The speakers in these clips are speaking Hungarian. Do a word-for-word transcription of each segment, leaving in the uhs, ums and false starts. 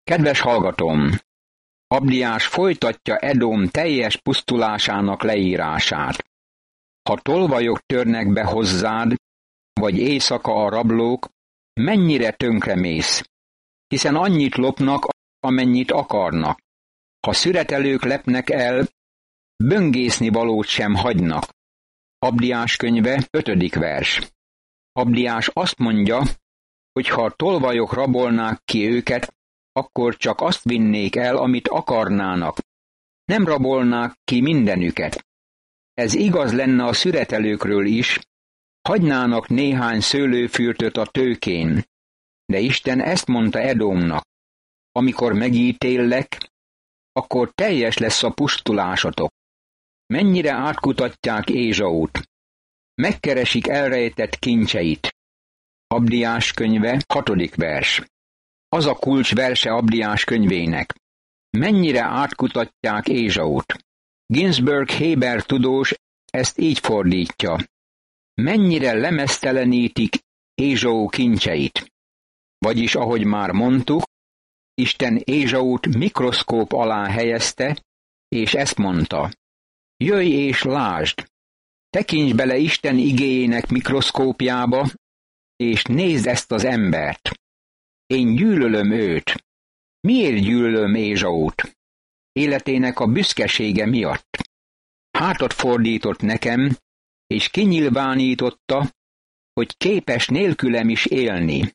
Kedves hallgatóm! Abdiás folytatja Edom teljes pusztulásának leírását. Ha tolvajok törnek be hozzád, vagy éjszaka a rablók, mennyire tönkremész, hiszen annyit lopnak, amennyit akarnak. Ha szüretelők lepnek el, böngészni valót sem hagynak. Abdiás könyve, ötödik vers. Abdiás azt mondja, hogy ha a tolvajok rabolnák ki őket, akkor csak azt vinnék el, amit akarnának. Nem rabolnák ki mindenüket. Ez igaz lenne a szüretelőkről is, hagynának néhány szőlőfürtöt a tőkén. De Isten ezt mondta Edomnak: amikor megítéllek, akkor teljes lesz a pusztulásatok. Mennyire átkutatják Ézsaut. Megkeresik elrejtett kincseit. Abdiás könyve, hatodik vers. Az a kulcs verse Abdiás könyvének. Mennyire átkutatják Ézsaut. Ginsberg Héber tudós ezt így fordítja: mennyire lemeztelenítik Ézsau kincseit. Vagyis, ahogy már mondtuk, Isten Ézsaut mikroszkóp alá helyezte, és ezt mondta: jöjj és lásd, tekints bele Isten igéjének mikroszkópjába, és nézd ezt az embert. Én gyűlölöm őt. Miért gyűlölöm Ézsaut? Életének a büszkesége miatt. Hátat fordított nekem, és kinyilvánította, hogy képes nélkülem is élni.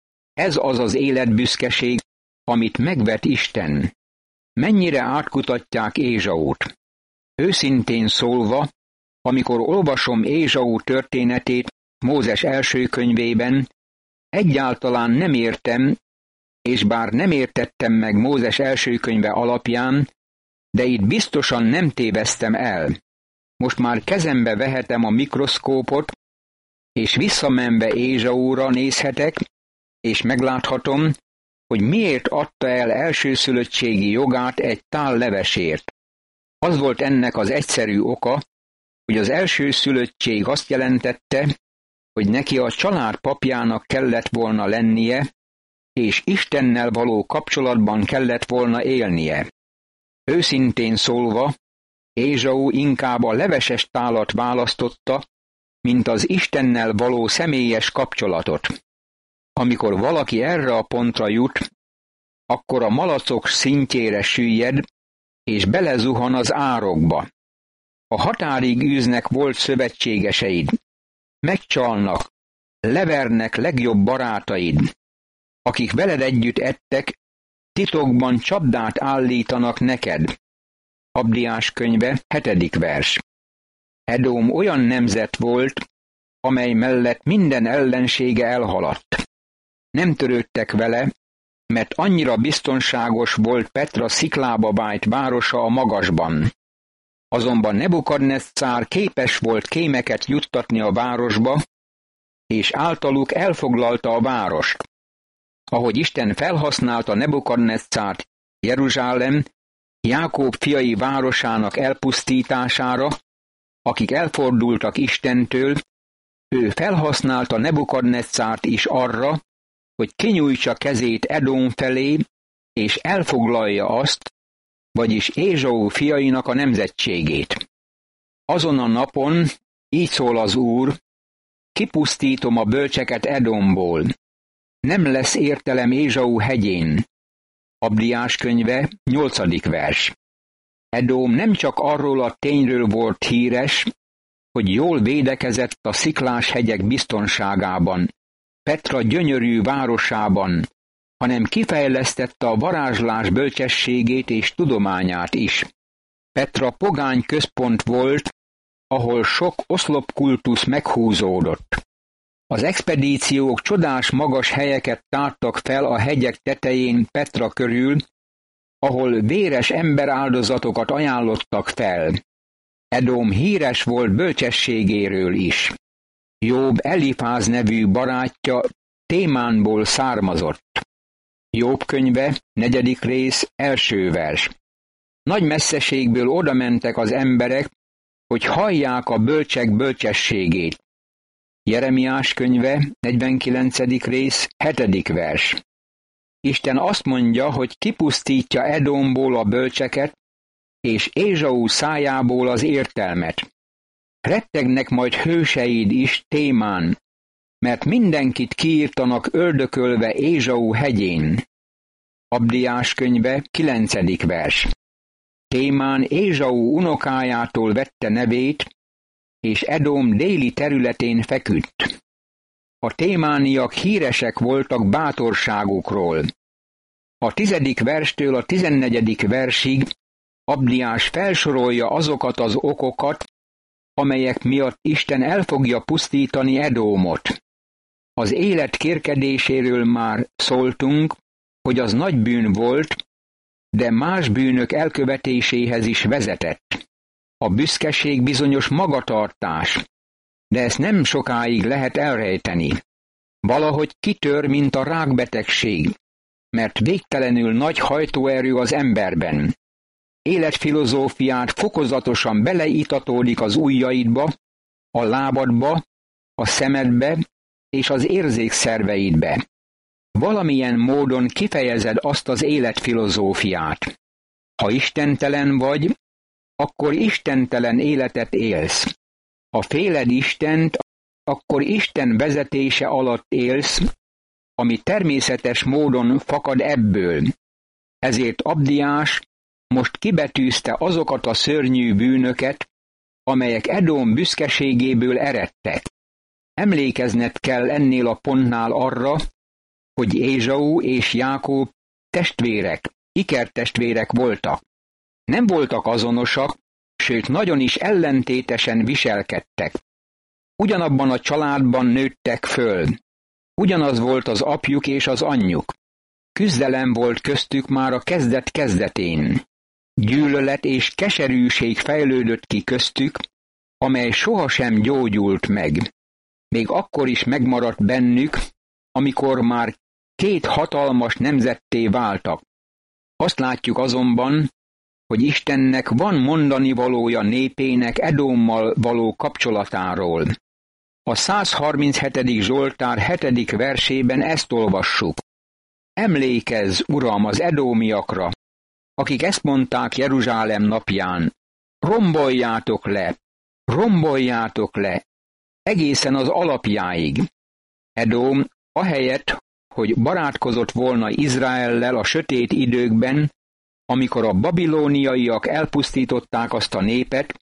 Ez az az életbüszkeség, amit megvet Isten. Mennyire átkutatják Ézsaut. Őszintén szólva, amikor olvasom Ézsau történetét Mózes első könyvében, egyáltalán nem értem, és bár nem értettem meg Mózes első könyve alapján, de itt biztosan nem téveztem el. Most már kezembe vehetem a mikroszkópot, és visszamenve Ézsaúra nézhetek, és megláthatom, hogy miért adta el elsőszülöttségi jogát egy tál levesért. Az volt ennek az egyszerű oka, hogy az elsőszülöttség azt jelentette, hogy neki a család papjának kellett volna lennie, és Istennel való kapcsolatban kellett volna élnie. Őszintén szólva, Ézsau inkább a leveses tálat választotta, mint az Istennel való személyes kapcsolatot. Amikor valaki erre a pontra jut, akkor a malacok szintjére süllyed, és belezuhan az árokba. A határig űznek volt szövetségeseid, megcsalnak, levernek legjobb barátaid, akik veled együtt ettek, titokban csapdát állítanak neked. Abdiás könyve, hetedik vers. Edom olyan nemzet volt, amely mellett minden ellensége elhaladt. Nem törődtek vele, mert annyira biztonságos volt Petra sziklába vájt városa a magasban. Azonban Nebukadneccár képes volt kémeket juttatni a városba, és általuk elfoglalta a várost. Ahogy Isten felhasználta Nebukadneccárt Jeruzsálem, Jákob fiai városának elpusztítására, akik elfordultak Istentől, ő felhasználta Nebukadneccárt is arra, hogy kinyújtsa kezét Edom felé, és elfoglalja azt, vagyis Ézsau fiainak a nemzetségét. Azon a napon, így szól az Úr, kipusztítom a bölcseket Edomból. Nem lesz értelem Ézsau hegyén. Abdiás könyve, nyolcadik vers. Edom nem csak arról a tényről volt híres, hogy jól védekezett a sziklás hegyek biztonságában, Petra gyönyörű városában, hanem kifejlesztette a varázslás bölcsességét és tudományát is. Petra pogány központ volt, ahol sok oszlopkultusz meghúzódott. Az expedíciók csodás magas helyeket tártak fel a hegyek tetején Petra körül, ahol véres emberáldozatokat ajánlottak fel. Edom híres volt bölcsességéről is. Jobb Elifáz nevű barátja Témánból származott. Jobb könyve, negyedik rész, első vers. Nagy messzeségből odamentek az emberek, hogy hallják a bölcsek bölcsességét. Jeremiás könyve, negyvenkilencedik rész, hetedik vers. Isten azt mondja, hogy kipusztítja Edomból a bölcseket, és Ézsau szájából az értelmet. Rettegnek majd hőseid is, Témán, mert mindenkit kiírtanak öldökölve Ézsau hegyén. Abdiás könyve, kilencedik vers. Témán Ézsau unokájától vette nevét, és Edom déli területén feküdt. A témániak híresek voltak bátorságukról. A tizedik verstől a tizennegyedik versig Abdiás felsorolja azokat az okokat, amelyek miatt Isten el fogja pusztítani Edomot. Az élet kérkedéséről már szóltunk, hogy az nagy bűn volt, de más bűnök elkövetéséhez is vezetett. A büszkeség bizonyos magatartás, de ezt nem sokáig lehet elrejteni. Valahogy kitör, mint a rákbetegség, mert végtelenül nagy hajtóerő az emberben. Életfilozófiát fokozatosan beleítatódik az ujjaidba, a lábadba, a szemedbe és az érzékszerveidbe. Valamilyen módon kifejezed azt az életfilozófiát. Ha istentelen vagy, akkor istentelen életet élsz. Ha féled Istent, akkor Isten vezetése alatt élsz, ami természetes módon fakad ebből. Ezért Abdiás most kibetűzte azokat a szörnyű bűnöket, amelyek Edom büszkeségéből eredtek. Emlékezned kell ennél a pontnál arra, hogy Ézsau és Jákob testvérek, ikertestvérek voltak. Nem voltak azonosak, sőt nagyon is ellentétesen viselkedtek. Ugyanabban a családban nőttek föl. Ugyanaz volt az apjuk és az anyjuk. Küzdelem volt köztük már a kezdet-kezdetén. Gyűlölet és keserűség fejlődött ki köztük, amely sohasem gyógyult meg. Még akkor is megmaradt bennük, amikor már két hatalmas nemzetté váltak. Azt látjuk azonban, hogy Istennek van mondani valója népének Edommal való kapcsolatáról. A százharminchetedik Zsoltár hetedik versében ezt olvassuk. Emlékezz, Uram, az edómiakra, akik ezt mondták Jeruzsálem napján, romboljátok le, romboljátok le, egészen az alapjáig. Edom ahelyett, hogy barátkozott volna Izraellel a sötét időkben, amikor a babilóniaiak elpusztították azt a népet,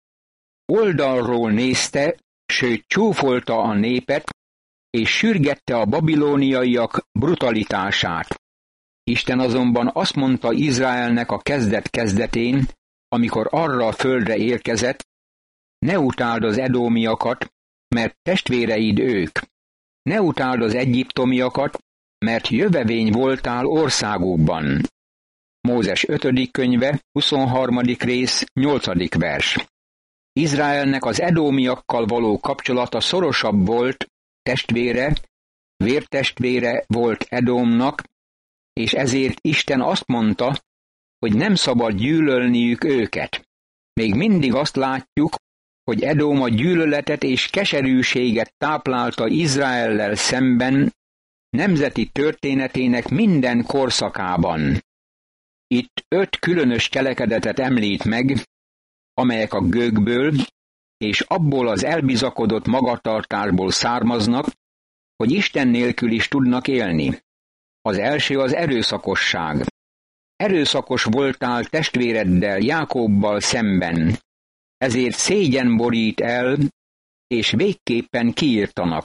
oldalról nézte, sőt csúfolta a népet, és sürgette a babilóniaiak brutalitását. Isten azonban azt mondta Izraelnek a kezdet-kezdetén, amikor arra a földre érkezett, ne utáld az edómiakat, mert testvéreid ők. Ne utáld az egyiptomiakat, mert jövevény voltál országukban. Mózes ötödik könyve, huszonharmadik rész, nyolcadik vers. Izraelnek az edómiakkal való kapcsolata szorosabb volt, testvére, vértestvére volt Edomnak, és ezért Isten azt mondta, hogy nem szabad gyűlölniük őket. Még mindig azt látjuk, hogy Edom a gyűlöletet és keserűséget táplálta Izraellel szemben nemzeti történetének minden korszakában. Itt öt különös cselekedetet említ meg, amelyek a gőgből és abból az elbizakodott magatartásból származnak, hogy Isten nélkül is tudnak élni. Az első az erőszakosság. Erőszakos voltál testvéreddel, Jákobbal szemben, ezért szégyen borít el, és végképpen kiírtanak.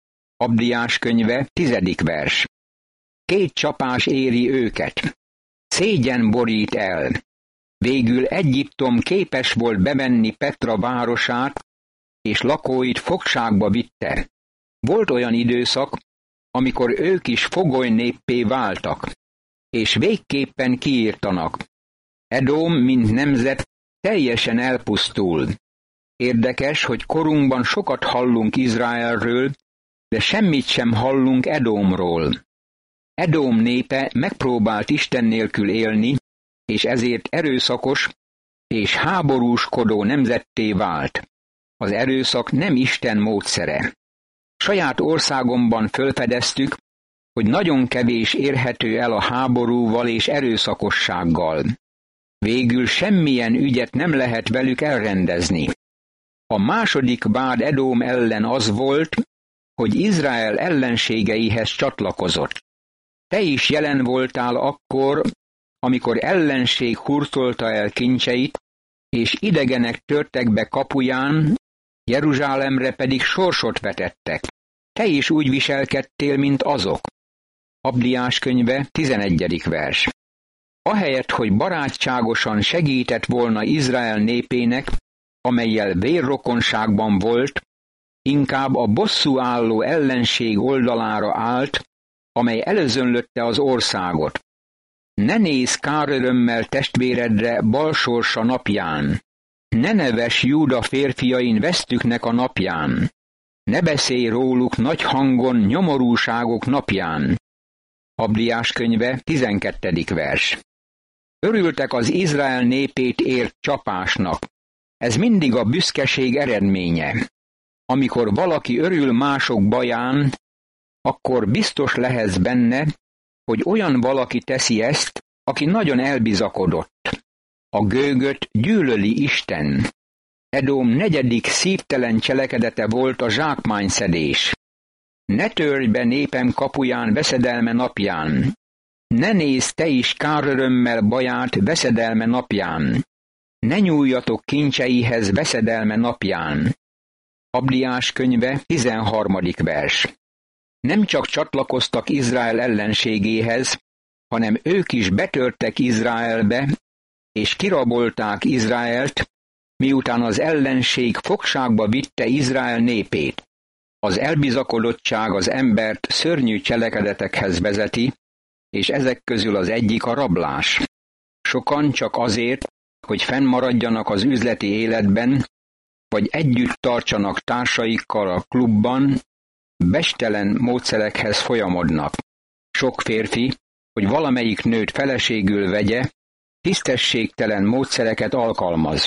Abdiás könyve, tizedik vers. Két csapás éri őket. Szégyen borít el. Végül Egyiptom képes volt bevenni Petra városát, és lakóit fogságba vitte. Volt olyan időszak, amikor ők is fogoly néppé váltak, és végképpen kiírtanak. Edom, mint nemzet, teljesen elpusztul. Érdekes, hogy korunkban sokat hallunk Izraelről, de semmit sem hallunk Edomról. Edom népe megpróbált Isten nélkül élni, és ezért erőszakos és háborúskodó nemzetté vált. Az erőszak nem Isten módszere. Saját országomban fölfedeztük, hogy nagyon kevés érhető el a háborúval és erőszakossággal. Végül semmilyen ügyet nem lehet velük elrendezni. A második vád Edóm ellen az volt, hogy Izrael ellenségeihez csatlakozott. Te is jelen voltál akkor, amikor ellenség hurcolta el kincseit, és idegenek törtek be kapuján, Jeruzsálemre pedig sorsot vetettek. Te is úgy viselkedtél, mint azok. Abdiás könyve, tizenegyedik vers. Ahelyett, hogy barátságosan segített volna Izrael népének, amellyel vérrokonságban volt, inkább a bosszúálló ellenség oldalára állt, amely előzönlötte az országot. Ne nézz kárörömmel testvéredre balsorsa napján, ne neves Júda férfiain vesztüknek a napján, ne beszélj róluk nagy hangon nyomorúságok napján. Abdiás könyve, tizenkettedik vers. Örültek az Izrael népét ért csapásnak. Ez mindig a büszkeség eredménye. Amikor valaki örül mások baján, akkor biztos lehetsz benne, hogy olyan valaki teszi ezt, aki nagyon elbizakodott. A gőgöt gyűlöli Isten. Edóm negyedik szívtelen cselekedete volt a zsákmányszedés. Ne törj be népem kapuján veszedelme napján. Ne nézz te is kárörömmel baját veszedelme napján. Ne nyúljatok kincseihez veszedelme napján. Abdiás könyve, tizenharmadik vers. Nem csak csatlakoztak Izrael ellenségéhez, hanem ők is betörtek Izraelbe, és kirabolták Izraelt, miután az ellenség fogságba vitte Izrael népét. Az elbizakodottság az embert szörnyű cselekedetekhez vezeti, és ezek közül az egyik a rablás. Sokan csak azért, hogy fennmaradjanak az üzleti életben, vagy együtt tartsanak társaikkal a klubban, bestelen módszerekhez folyamodnak. Sok férfi, hogy valamelyik nőt feleségül vegye, tisztességtelen módszereket alkalmaz.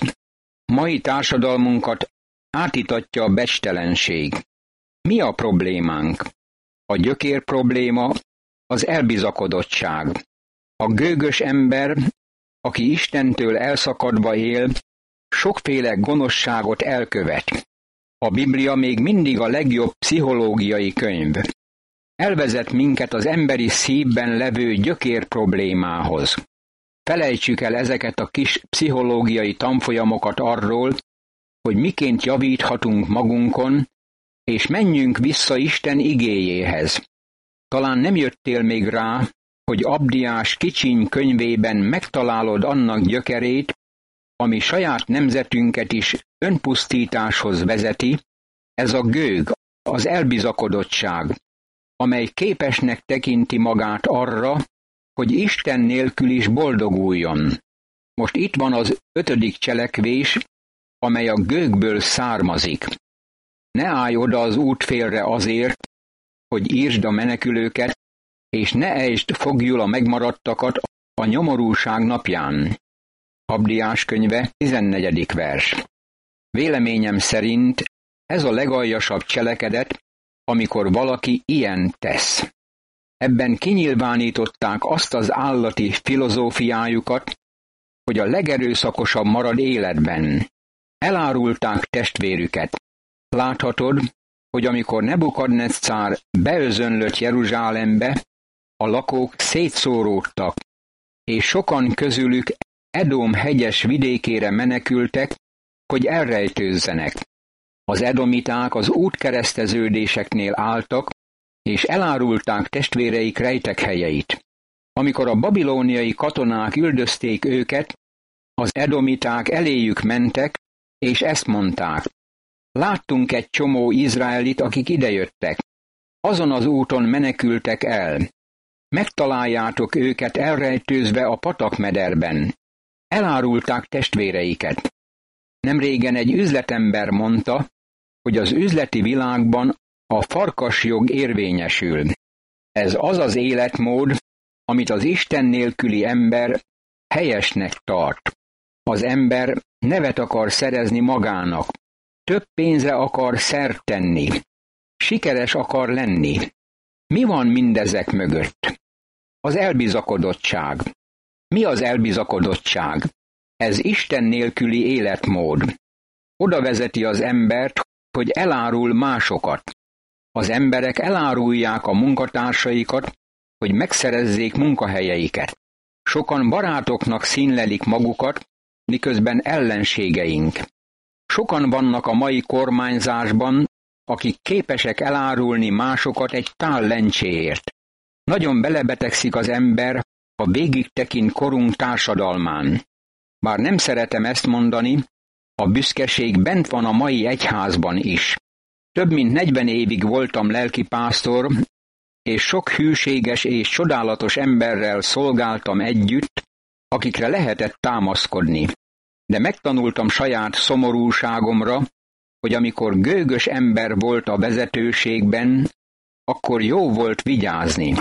Mai társadalmunkat átítatja a bestelenség. Mi a problémánk? A gyökér probléma az elbizakodottság. A gőgös ember, aki Istentől elszakadva él, sokféle gonoszságot elkövet. A Biblia még mindig a legjobb pszichológiai könyv. Elvezet minket az emberi szívben levő gyökér problémához. Felejtsük el ezeket a kis pszichológiai tanfolyamokat arról, hogy miként javíthatunk magunkon, és menjünk vissza Isten igéjéhez. Talán nem jöttél még rá, hogy Abdiás kicsiny könyvében megtalálod annak gyökerét, ami saját nemzetünket is önpusztításhoz vezeti, ez a gőg, az elbizakodottság, amely képesnek tekinti magát arra, hogy Isten nélkül is boldoguljon. Most itt van az ötödik cselekvés, amely a gőgből származik. Ne állj oda az útfélre azért, hogy írtsd a menekülőket, és ne ejtsd foglyul a megmaradtakat a nyomorúság napján. Abdiás könyve, tizennegyedik vers. Véleményem szerint ez a legaljasabb cselekedet, amikor valaki ilyen tesz. Ebben kinyilvánították azt az állati filozófiájukat, hogy a legerőszakosabb marad életben. Elárulták testvérüket. Láthatod, hogy amikor Nebukadneccár beözönlött Jeruzsálembe, a lakók szétszóródtak, és sokan közülük Edóm hegyes vidékére menekültek, hogy elrejtőzzenek. Az edomiták az útkereszteződéseknél álltak, és elárulták testvéreik rejtekhelyeit. Amikor a babilóniai katonák üldözték őket, az edomiták eléjük mentek, és ezt mondták: láttunk egy csomó izraelit, akik idejöttek. Azon az úton menekültek el. Megtaláljátok őket elrejtőzve a patakmederben. Elárulták testvéreiket. Nemrégen egy üzletember mondta, hogy az üzleti világban a farkasjog érvényesül. Ez az az életmód, amit az Isten nélküli ember helyesnek tart. Az ember nevet akar szerezni magának, több pénzre akar szert tenni, sikeres akar lenni. Mi van mindezek mögött? Az elbizakodottság. Mi az elbizakodottság? Ez Isten nélküli életmód. Oda vezeti az embert, hogy elárul másokat. Az emberek elárulják a munkatársaikat, hogy megszerezzék munkahelyeiket. Sokan barátoknak színlelik magukat, miközben ellenségeink. Sokan vannak a mai kormányzásban, akik képesek elárulni másokat egy tál lencséért. Nagyon belebetegszik az ember, ha végig tekint korunk társadalmán. Bár nem szeretem ezt mondani, a büszkeség bent van a mai egyházban is. Több mint negyven évig voltam lelkipásztor, és sok hűséges és csodálatos emberrel szolgáltam együtt, akikre lehetett támaszkodni. De megtanultam saját szomorúságomra, hogy amikor gőgös ember volt a vezetőségben, akkor jó volt vigyázni.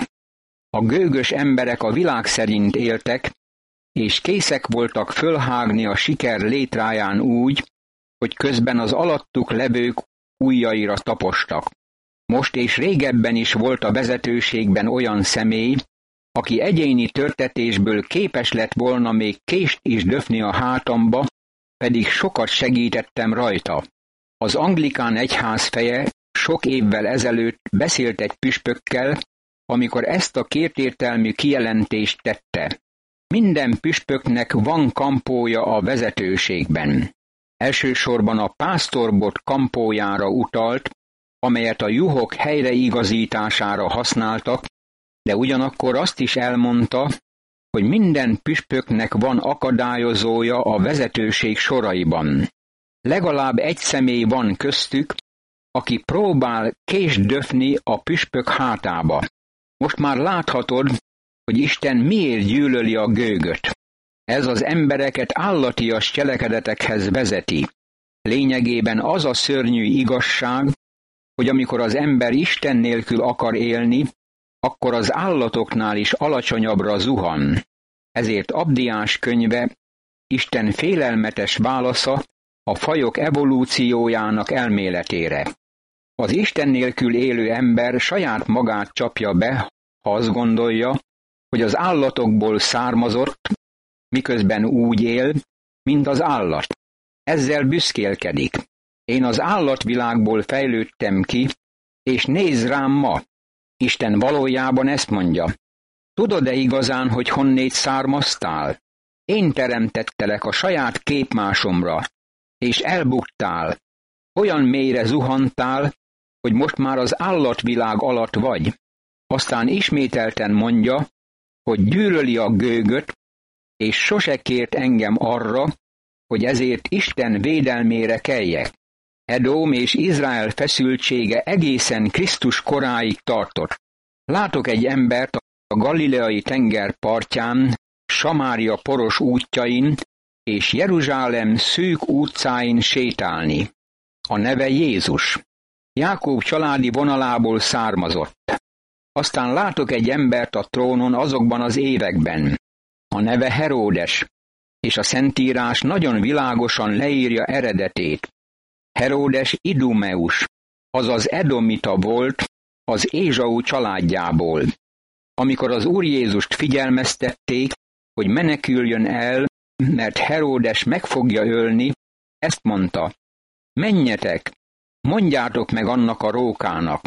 A gőgös emberek a világ szerint éltek, és készek voltak fölhágni a siker létráján úgy, hogy közben az alattuk levők ujjaira tapostak. Most és régebben is volt a vezetőségben olyan személy, aki egyéni törtetésből képes lett volna még kést is döfni a hátamba, pedig sokat segítettem rajta. Az anglikán egyház feje sok évvel ezelőtt beszélt egy püspökkel, amikor ezt a kétértelmű kijelentést tette. Minden püspöknek van kampója a vezetőségben. Elsősorban a pásztorbot kampójára utalt, amelyet a juhok helyreigazítására használtak, de ugyanakkor azt is elmondta, hogy minden püspöknek van akadályozója a vezetőség soraiban. Legalább egy személy van köztük, aki próbál kést döfni a püspök hátába. Most már láthatod, hogy Isten miért gyűlöli a gőgöt. Ez az embereket állatias cselekedetekhez vezeti. Lényegében az a szörnyű igazság, hogy amikor az ember Isten nélkül akar élni, akkor az állatoknál is alacsonyabbra zuhan. Ezért Abdiás könyve Isten félelmetes válasza a fajok evolúciójának elméletére. Az Isten nélkül élő ember saját magát csapja be, ha azt gondolja, hogy az állatokból származott, miközben úgy él, mint az állat. Ezzel büszkélkedik. Én az állatvilágból fejlődtem ki, és nézz rám ma. Isten valójában ezt mondja. Tudod-e igazán, hogy honnét származtál? Én teremtettelek a saját képmásomra, és elbuktál. Olyan mélyre zuhantál, hogy most már az állatvilág alatt vagy. Aztán ismételten mondja, hogy gyűlöli a gőgöt, és sose kért engem arra, hogy ezért Isten védelmére keljek. Edóm és Izrael feszültsége egészen Krisztus koráig tartott. Látok egy embert a galileai tenger partján, Samária poros útjain és Jeruzsálem szűk utcáin sétálni. A neve Jézus. Jákób családi vonalából származott. Aztán látok egy embert a trónon azokban az években. A neve Heródes, és a Szentírás nagyon világosan leírja eredetét. Heródes Idumeus, azaz edomita volt, az Ézsau családjából. Amikor az Úr Jézust figyelmeztették, hogy meneküljön el, mert Heródes meg fogja ölni, ezt mondta: menjetek, mondjátok meg annak a rókának.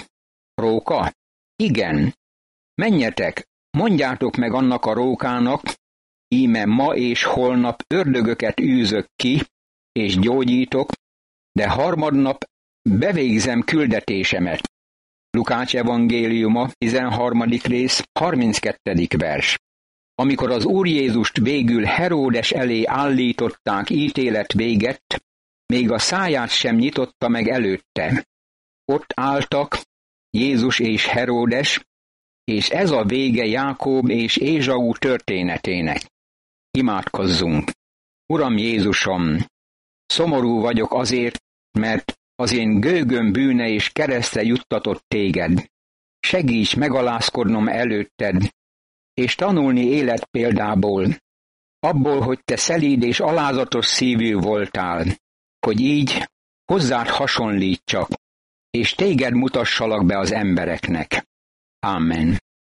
Róka? Igen. Menjetek, mondjátok meg annak a rókának, íme ma és holnap ördögöket űzök ki, és gyógyítok, de harmadnap bevégzem küldetésemet. Lukács evangéliuma, tizenharmadik rész, harminckettedik vers. Amikor az Úr Jézust végül Heródes elé állították ítélet véget, még a száját sem nyitotta meg előtte. Ott álltak Jézus és Heródes, és ez a vége Jákób és Ézsau történetének. Imádkozzunk! Uram Jézusom, szomorú vagyok azért, mert az én gőgöm bűne és keresztre juttatott téged. Segíts megalázkodnom előtted, és tanulni életpéldából, abból, hogy te szelíd és alázatos szívű voltál, hogy így hozzád hasonlítsak, és téged mutassalak be az embereknek. Amen.